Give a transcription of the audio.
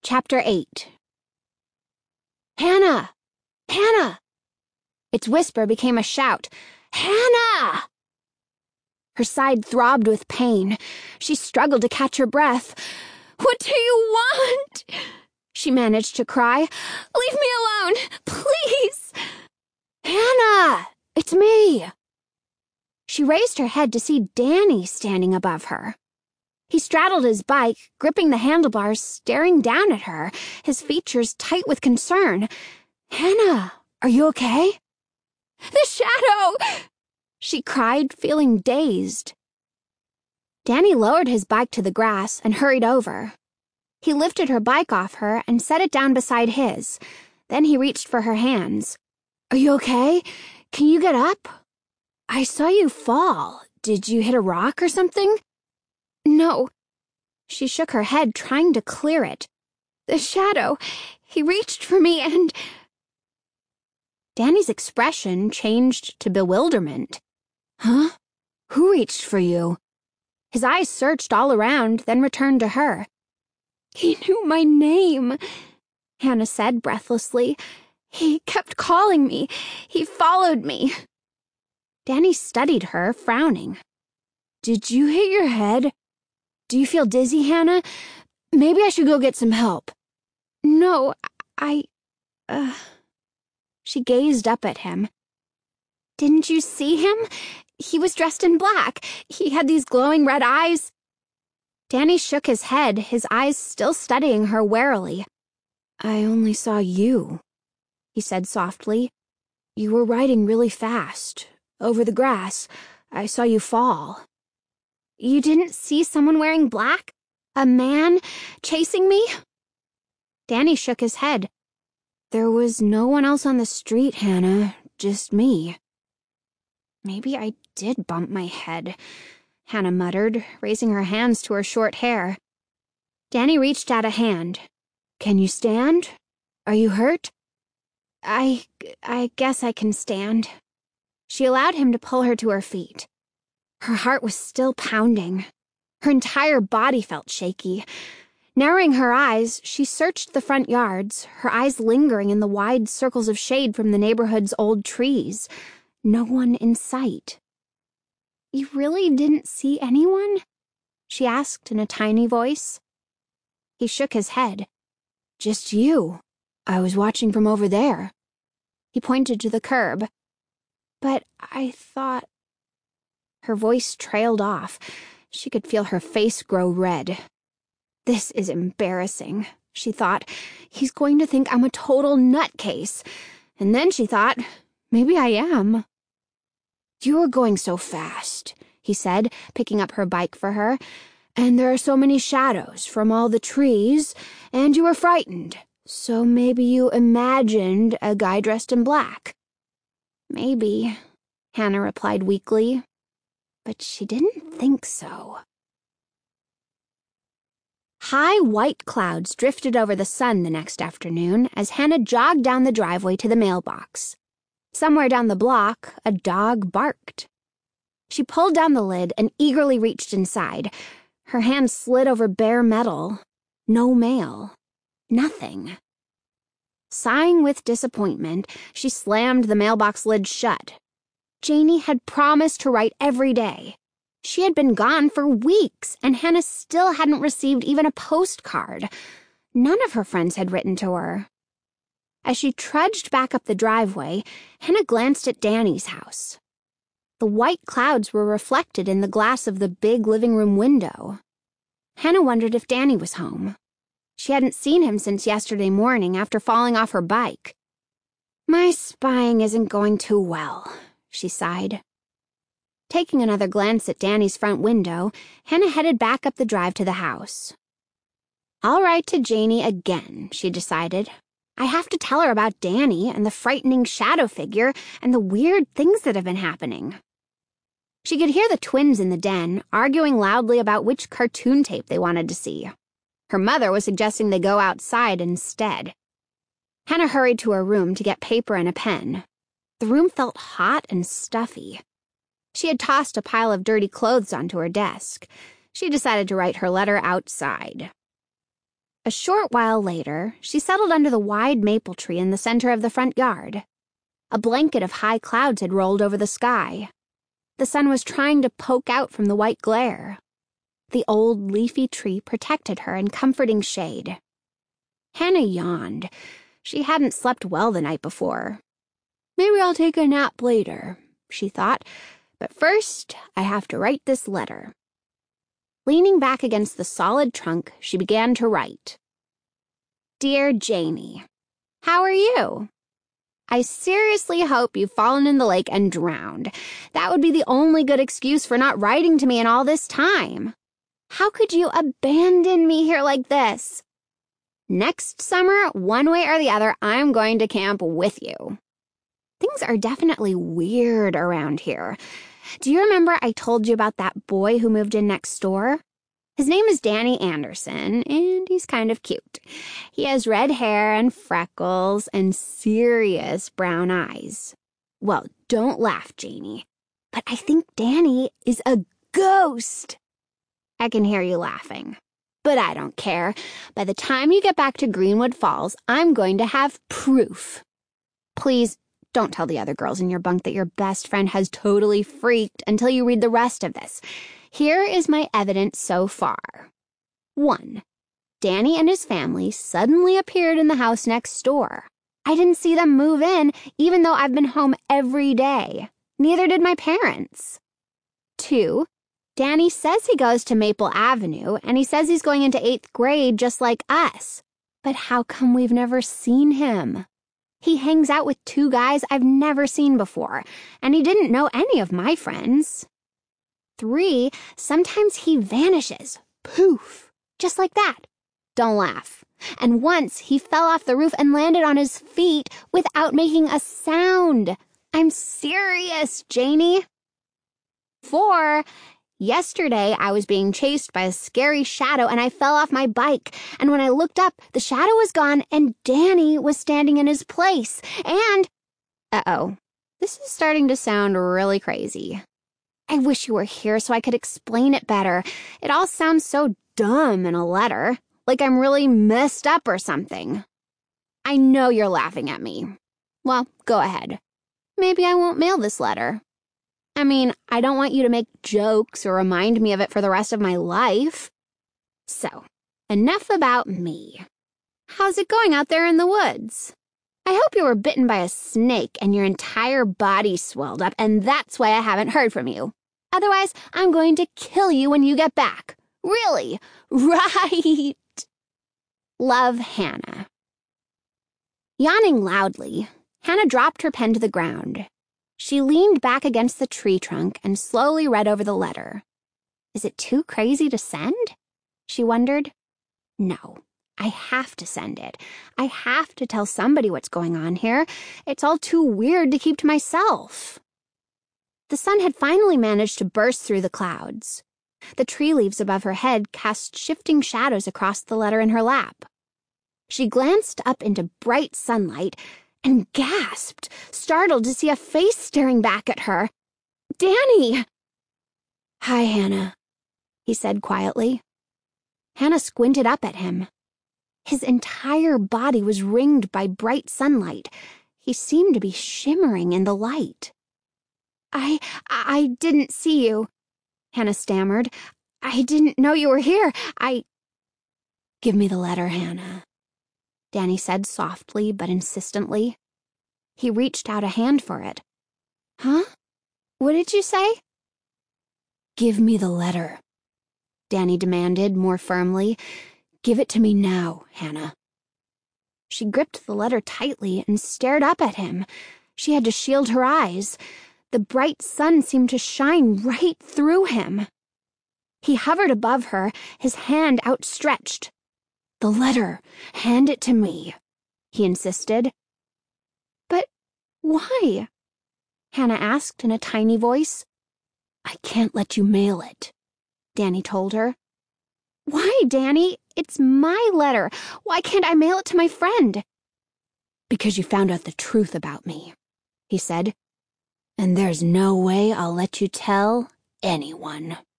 Chapter 8. Hannah! Hannah! Its whisper became a shout. Hannah! Her side throbbed with pain. She struggled to catch her breath. What do you want? She managed to cry. Leave me alone, please! Hannah! It's me! She raised her head to see Danny standing above her. He straddled his bike, gripping the handlebars, staring down at her, his features tight with concern. Hannah, are you okay? The shadow! She cried, feeling dazed. Danny lowered his bike to the grass and hurried over. He lifted her bike off her and set it down beside his. Then he reached for her hands. Are you okay? Can you get up? I saw you fall. Did you hit a rock or something? No. She shook her head, trying to clear it. The shadow. He reached for me and... Danny's expression changed to bewilderment. Huh? Who reached for you? His eyes searched all around, then returned to her. He knew my name, Hannah said breathlessly. He kept calling me. He followed me. Danny studied her, frowning. Did you hit your head? Do you feel dizzy, Hannah? Maybe I should go get some help. No, She gazed up at him. Didn't you see him? He was dressed in black. He had these glowing red eyes. Danny shook his head, his eyes still studying her warily. I only saw you, he said softly. You were riding really fast. Over the grass. I saw you fall. You didn't see someone wearing black? A man chasing me? Danny shook his head. There was no one else on the street, Hannah. Just me. Maybe I did bump my head, Hannah muttered, raising her hands to her short hair. Danny reached out a hand. Can you stand? Are you hurt? I guess I can stand. She allowed him to pull her to her feet. Her heart was still pounding. Her entire body felt shaky. Narrowing her eyes, she searched the front yards, her eyes lingering in the wide circles of shade from the neighborhood's old trees. No one in sight. You really didn't see anyone? She asked in a tiny voice. He shook his head. Just you. I was watching from over there. He pointed to the curb. But I thought... Her voice trailed off. She could feel her face grow red. This is embarrassing, she thought. He's going to think I'm a total nutcase. And then she thought, maybe I am. You were going so fast, he said, picking up her bike for her. And there are so many shadows from all the trees, and you were frightened. So maybe you imagined a guy dressed in black. Maybe, Hannah replied weakly. But she didn't think so. High white clouds drifted over the sun the next afternoon as Hannah jogged down the driveway to the mailbox. Somewhere down the block, a dog barked. She pulled down the lid and eagerly reached inside. Her hand slid over bare metal. No mail. Nothing. Sighing with disappointment, she slammed the mailbox lid shut. Janie had promised to write every day. She had been gone for weeks, and Hannah still hadn't received even a postcard. None of her friends had written to her. As she trudged back up the driveway, Hannah glanced at Danny's house. The white clouds were reflected in the glass of the big living room window. Hannah wondered if Danny was home. She hadn't seen him since yesterday morning after falling off her bike. My spying isn't going too well, she sighed. Taking another glance at Danny's front window, Hannah headed back up the drive to the house. I'll write to Janie again, she decided. I have to tell her about Danny and the frightening shadow figure and the weird things that have been happening. She could hear the twins in the den arguing loudly about which cartoon tape they wanted to see. Her mother was suggesting they go outside instead. Hannah hurried to her room to get paper and a pen. The room felt hot and stuffy. She had tossed a pile of dirty clothes onto her desk. She decided to write her letter outside. A short while later, she settled under the wide maple tree in the center of the front yard. A blanket of high clouds had rolled over the sky. The sun was trying to poke out from the white glare. The old leafy tree protected her in comforting shade. Hannah yawned. She hadn't slept well the night before. Maybe I'll take a nap later, she thought, but first I have to write this letter. Leaning back against the solid trunk, she began to write. Dear Janie, how are you? I seriously hope you've fallen in the lake and drowned. That would be the only good excuse for not writing to me in all this time. How could you abandon me here like this? Next summer, one way or the other, I'm going to camp with you. Things are definitely weird around here. Do you remember I told you about that boy who moved in next door? His name is Danny Anderson, and he's kind of cute. He has red hair and freckles and serious brown eyes. Well, don't laugh, Janie, but I think Danny is a ghost. I can hear you laughing, but I don't care. By the time you get back to Greenwood Falls, I'm going to have proof. Please, don't tell the other girls in your bunk that your best friend has totally freaked until you read the rest of this. Here is my evidence so far. 1. Danny and his family suddenly appeared in the house next door. I didn't see them move in, even though I've been home every day. Neither did my parents. 2. Danny says he goes to Maple Avenue, and he says he's going into 8th grade just like us. But how come we've never seen him? He hangs out with 2 guys I've never seen before, and he didn't know any of my friends. 3, sometimes he vanishes. Poof. Just like that. Don't laugh. And once he fell off the roof and landed on his feet without making a sound. I'm serious, Janie. 4, yesterday I was being chased by a scary shadow and I fell off my bike. And when I looked up, the shadow was gone and Danny was standing in his place. And, uh-oh, this is starting to sound really crazy. I wish you were here so I could explain it better. It all sounds so dumb in a letter, like I'm really messed up or something. I know you're laughing at me. Well, go ahead. Maybe I won't mail this letter. I mean, I don't want you to make jokes or remind me of it for the rest of my life. So, enough about me. How's it going out there in the woods? I hope you were bitten by a snake and your entire body swelled up, and that's why I haven't heard from you. Otherwise, I'm going to kill you when you get back. Really? Right. Love, Hannah. Yawning loudly, Hannah dropped her pen to the ground. She leaned back against the tree trunk and slowly read over the letter. Is it too crazy to send? She wondered. No, I have to send it. I have to tell somebody what's going on here. It's all too weird to keep to myself. The sun had finally managed to burst through the clouds. The tree leaves above her head cast shifting shadows across the letter in her lap. She glanced up into bright sunlight and gasped, startled to see a face staring back at her. Danny! Hi, Hannah, he said quietly. Hannah squinted up at him. His entire body was ringed by bright sunlight. He seemed to be shimmering in the light. I didn't see you, Hannah stammered. I didn't know you were here. Give me the letter, Hannah, Danny said softly but insistently. He reached out a hand for it. Huh? What did you say? Give me the letter, Danny demanded more firmly. Give it to me now, Hannah. She gripped the letter tightly and stared up at him. She had to shield her eyes. The bright sun seemed to shine right through him. He hovered above her, his hand outstretched. The letter, hand it to me, he insisted. But why? Hannah asked in a tiny voice. I can't let you mail it, Danny told her. Why, Danny? It's my letter. Why can't I mail it to my friend? Because you found out the truth about me, he said. And there's no way I'll let you tell anyone.